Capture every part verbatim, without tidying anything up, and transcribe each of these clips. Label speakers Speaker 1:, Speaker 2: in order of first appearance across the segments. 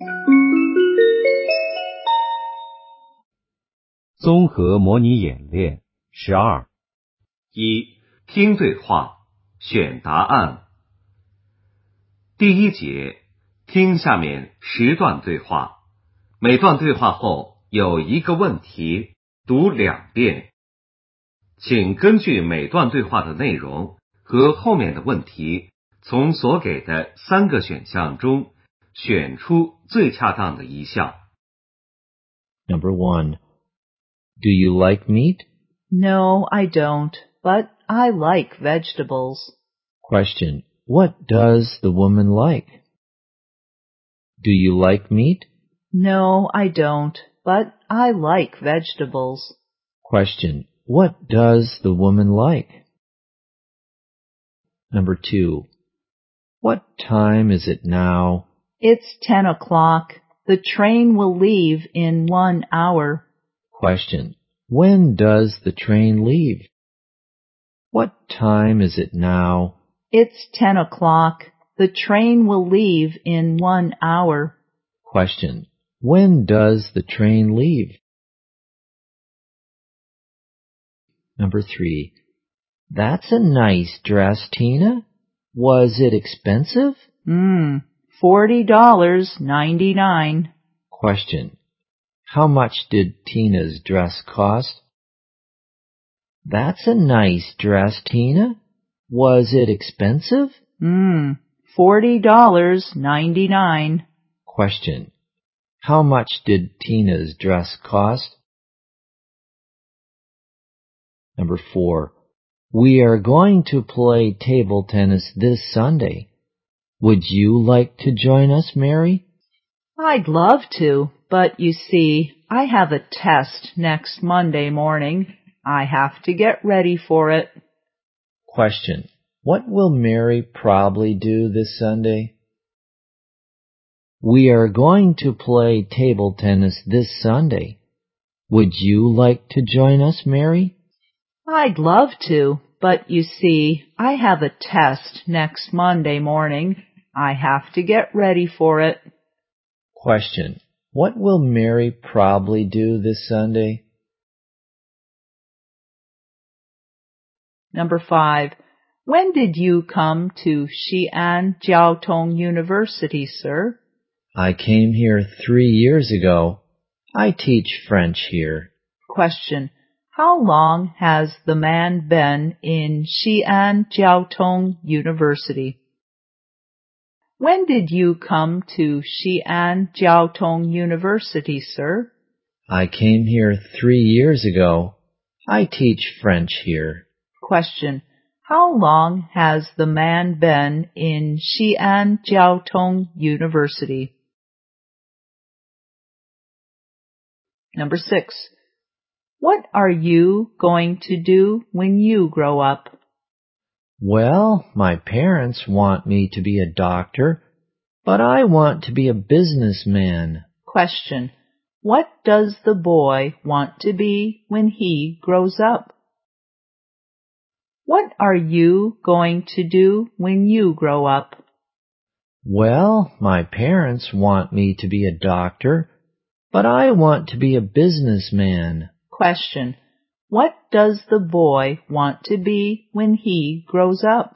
Speaker 1: 综合模拟演练十二。
Speaker 2: 一、听对话，选答案。第一节，听下面十段对话，每段对话后有一个问题，读两遍。请根据每段对话的内容和后面的问题，从所给的三个选项中选出最恰当的一项。
Speaker 3: Number one. Do you like meat?
Speaker 4: No, I don't, but I like vegetables.
Speaker 3: Question. What does the woman like? Do you like meat?
Speaker 4: No, I don't, but I like vegetables.
Speaker 3: Question. What does the woman like? Number two. What time is it now?
Speaker 4: It's ten o'clock. The train will leave in one hour.
Speaker 3: Question. When does the train leave? What time is it now?
Speaker 4: It's ten o'clock. The train will leave in one hour.
Speaker 3: Question. When does the train leave? Number three. That's a nice dress, Tina. Was it expensive?
Speaker 4: Hmm, forty dollars and ninety-nine cents.
Speaker 3: Question. How much did Tina's dress cost? That's a nice dress, Tina. Was it expensive?
Speaker 4: Hmm, forty dollars and ninety-nine cents.
Speaker 3: Question. How much did Tina's dress cost? Number four. We are going to play table tennis this Sunday. Would you like to join us, Mary?
Speaker 4: I'd love to, but you see, I have a test next Monday morning. I have to get ready for it.
Speaker 3: Question. What will Mary probably do this Sunday? We are going to play table tennis this Sunday. Would you like to join us, Mary?
Speaker 4: I'd love to, but you see, I have a test next Monday morning. I have to get ready for it.
Speaker 3: Question. What will Mary probably do this Sunday?
Speaker 4: Number five. When did you come to Xi'an Jiao Tong University, sir?
Speaker 3: I came here three years ago. I teach French here.
Speaker 4: Question. How long has the man been in Xi'an Jiao Tong University? When did you come to Xi'an Jiao Tong University, sir?
Speaker 3: I came here three years ago. I teach French here.
Speaker 4: Question. How long has the man been in Xi'an Jiao Tong University? Number six. What are you going to do when you grow up?
Speaker 3: Well, my parents want me to be a doctor, but I want to be a businessman.
Speaker 4: Question. What does the boy want to be when he grows up? What are you going to do when you grow up?
Speaker 3: Well, my parents want me to be a doctor, but I want to be a businessman.
Speaker 4: Question. What does the boy want to be when he grows up?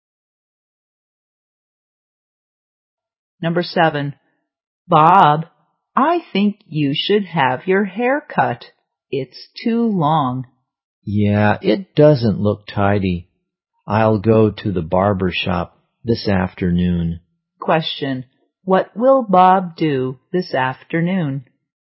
Speaker 4: Number seven. Bob, I think you should have your hair cut. It's too long.
Speaker 3: Yeah, it doesn't look tidy. I'll go to the barber shop this afternoon.
Speaker 4: Question. What will Bob do this afternoon?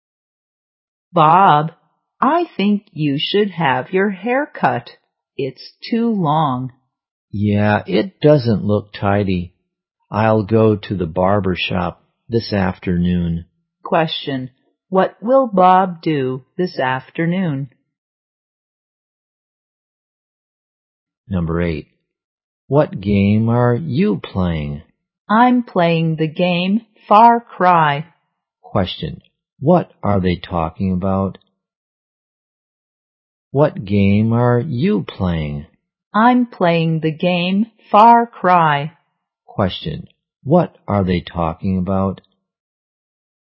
Speaker 4: Bob, I think you should have your hair cut. It's too long.
Speaker 3: Yeah, it doesn't look tidy. I'll go to the barber shop this afternoon.
Speaker 4: Question. What will Bob do this afternoon?
Speaker 3: Number eight. What game are you playing?
Speaker 4: I'm playing the game Far Cry.
Speaker 3: Question. What are they talking about? What game are you playing?
Speaker 4: I'm playing the game Far Cry.
Speaker 3: Question. What are they talking about?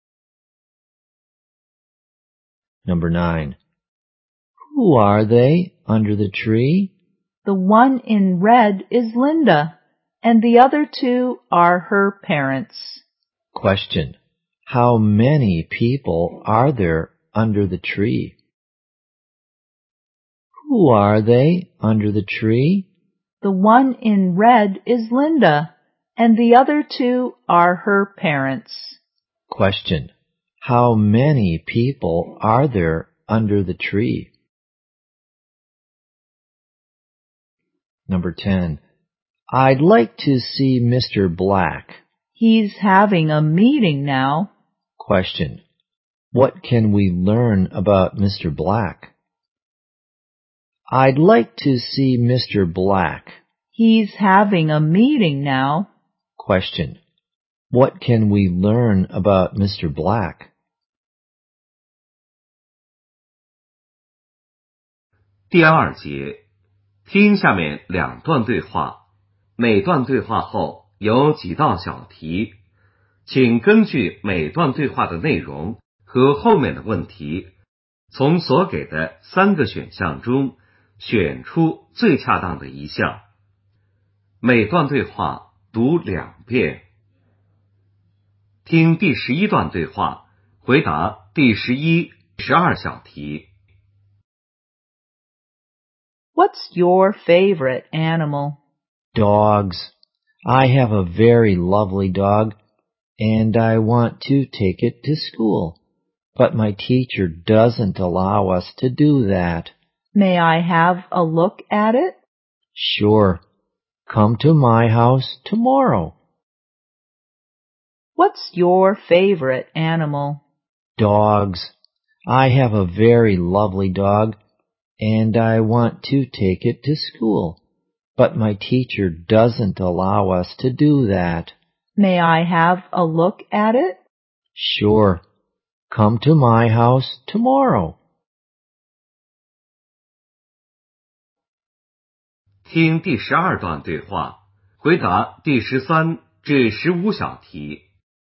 Speaker 3: Number nine. Who are they under the tree?
Speaker 4: The one in red is Linda, and the other two are her parents.
Speaker 3: Question. How many people are there under the tree? Who are they under the tree?
Speaker 4: The one in red is Linda, and the other two are her parents.
Speaker 3: Question. How many people are there under the tree? Number ten. I'd like to see Mister Black.
Speaker 4: He's having a meeting now.
Speaker 3: Question. What can we learn about Mister Black? I'd like to see Mister Black.
Speaker 4: He's having a meeting now.
Speaker 3: Question. What can we learn about Mister Black?
Speaker 2: 第二节，听下面两段对话，每段对话后有几道小题，请根据每段对话的内容和后面的问题，从所给的三个选项中选出最恰当的一项。每段对话读两遍。听第十一段对话，回答第十一、十二小题。
Speaker 4: What's your favorite animal?
Speaker 3: Dogs. I have a very lovely dog, and I want to take it to school. But my teacher doesn't allow us to do that.
Speaker 4: May I have a look at it?
Speaker 3: Sure. Come to my house tomorrow.
Speaker 4: What's your favorite animal?
Speaker 3: Dogs. I have a very lovely dog, and I want to take it to school. But my teacher doesn't allow us to do that.
Speaker 4: May I have a look at it?
Speaker 3: Sure. Come to my house tomorrow.
Speaker 2: 听第十二段对话，回答第十三至十五小题。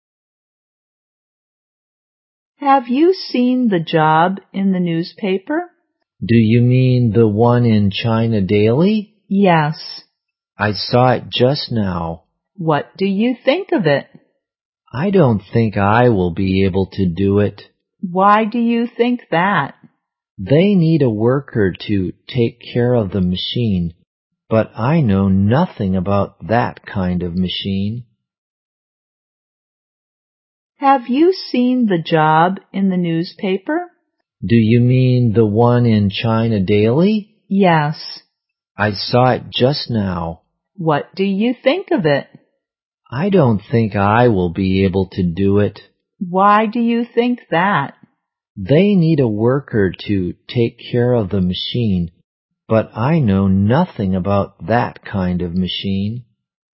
Speaker 4: Have you seen the job in the newspaper?
Speaker 3: Do you mean the one in China Daily?
Speaker 4: Yes.
Speaker 3: I saw it just now.
Speaker 4: What do you think of it?
Speaker 3: I don't think I will be able to do it.
Speaker 4: Why do you think that?
Speaker 3: They need a worker to take care of the machine, but I know nothing about that kind of machine.
Speaker 4: Have you seen the job in the newspaper?
Speaker 3: Do you mean the one in China Daily?
Speaker 4: Yes.
Speaker 3: I saw it just now.
Speaker 4: What do you think of it?
Speaker 3: I don't think I will be able to do it.
Speaker 4: Why do you think that?
Speaker 3: They need a worker to take care of the machine, but I know nothing about that kind of machine.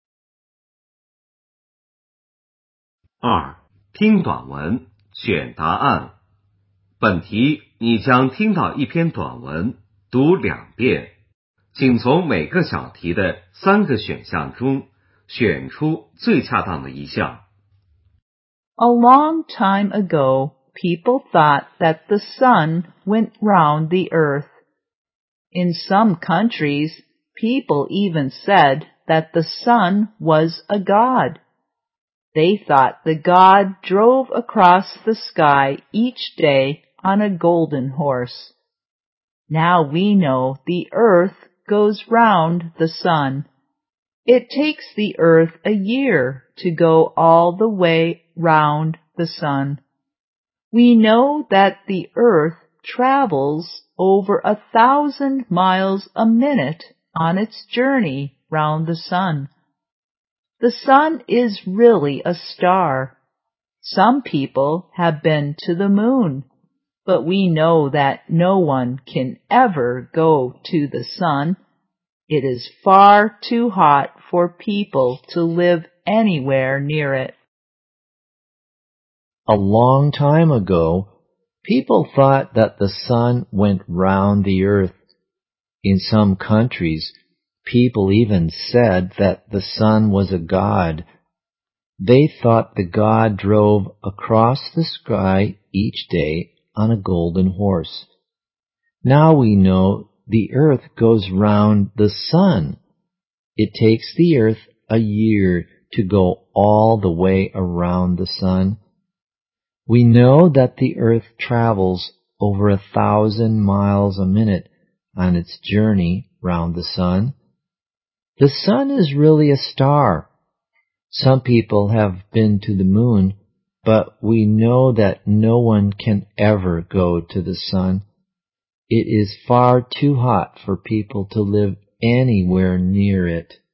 Speaker 2: 二、听短文，选答案。本题你将听到一篇短文，读两遍，请从每个小题的三个选项中选出最恰当的一项。
Speaker 4: A long time ago, people thought that the sun went round the earth. In some countries, people even said that the sun was a god. They thought the god drove across the sky each day on a golden horse. Now we know the earth goes round the sun. It takes the earth a year to go all the way round the sun. We know that the earth travels over a thousand miles a minute on its journey round the sun. The sun is really a star. Some people have been to the moon, but we know that no one can ever go to the sun. It is far too hot for people to live anywhere near it.
Speaker 3: A long time ago, people thought that the sun went round the earth. In some countries, people even said that the sun was a god. They thought the god drove across the sky each day on a golden horse. Now we know the earth goes round the sun. It takes the earth a year to go all the way around the sun. We know that the earth travels over a thousand miles a minute on its journey round the sun. The sun is really a star. Some people have been to the moon, but we know that no one can ever go to the sun. It is far too hot for people to live anywhere near it.